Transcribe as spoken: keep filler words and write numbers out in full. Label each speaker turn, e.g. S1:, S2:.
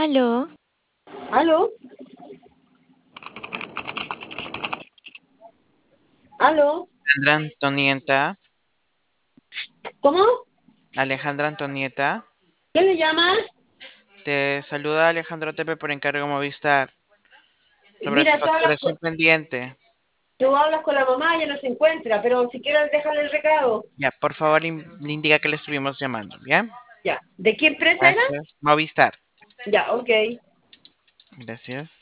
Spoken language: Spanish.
S1: ¿Aló?
S2: ¿Aló? ¿Aló?
S3: Alejandra Antonieta,
S2: ¿Cómo?
S3: Alejandra Antonieta,
S2: ¿Quién le llama?
S3: te saluda Alejandro Tepe por encargo Movistar sobre tu
S2: Mira, tú hablas con,
S3: facturación pendiente.
S2: tú hablas con la mamá, ella no se encuentra, pero si quieres dejarle el recado.
S3: Ya, por favor, in- le indica que le estuvimos llamando, ¿bien?
S2: Ya. ¿De qué empresa era?
S3: Gracias. Movistar.
S2: Ya, ok.
S3: Gracias.